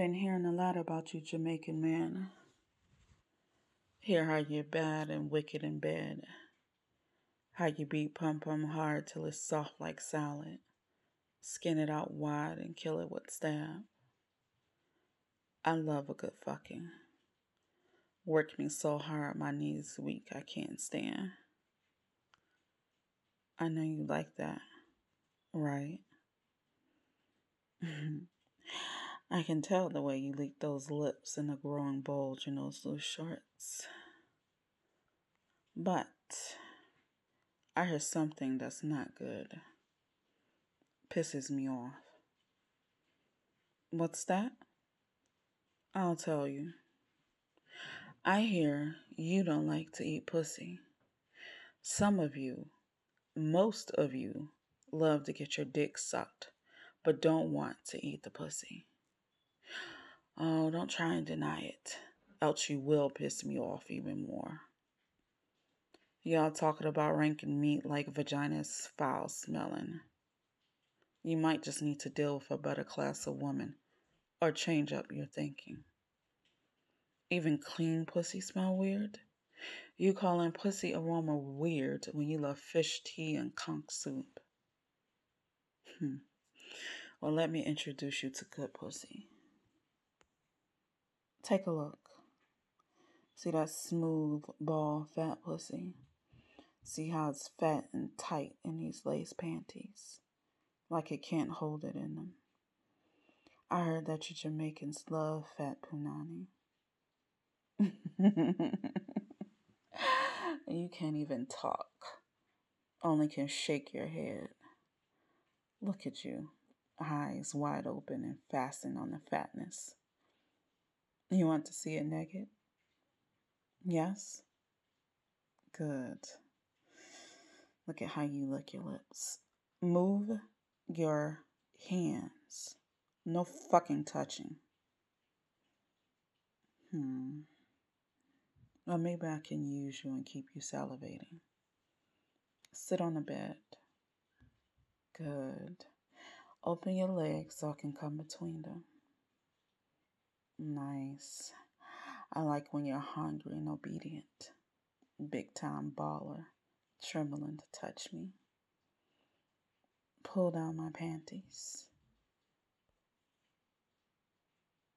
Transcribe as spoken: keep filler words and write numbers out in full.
Been hearing a lot about you, Jamaican man. Hear how you're bad and wicked in bed. How you beat pum pum hard till it's soft like salad. Skin it out wide and kill it with stab. I love a good fucking. Work me so hard my knees weak I can't stand. I know you like that, right? I can tell the way you lick those lips and the growing bulge in those loose shorts. But I hear something that's not good. Pisses me off. What's that? I'll tell you. I hear you don't like to eat pussy. Some of you, most of you, love to get your dick sucked, but don't want to eat the pussy. Oh, don't try and deny it, else you will piss me off even more. Y'all talking about ranking meat like vagina's foul smelling. You might just need to deal with a better class of woman or change up your thinking. Even clean pussy smell weird? You calling pussy aroma weird when you love fish tea and conch soup. Hmm. Well, let me introduce you to good pussy. Take a look. See that smooth, ball, fat pussy? See how it's fat and tight in these lace panties? Like it can't hold it in them. I heard that you Jamaicans love fat punani. You can't even talk. Only can shake your head. Look at you. Eyes wide open and fastened on the fatness. You want to see it naked? Yes? Good. Look at how you lick your lips. Move your hands. No fucking touching. Hmm. Well, maybe I can use you and keep you salivating. Sit on the bed. Good. Open your legs so I can come between them. Nice. I like when you're hungry and obedient. Big time baller. Trembling to touch me. Pull down my panties.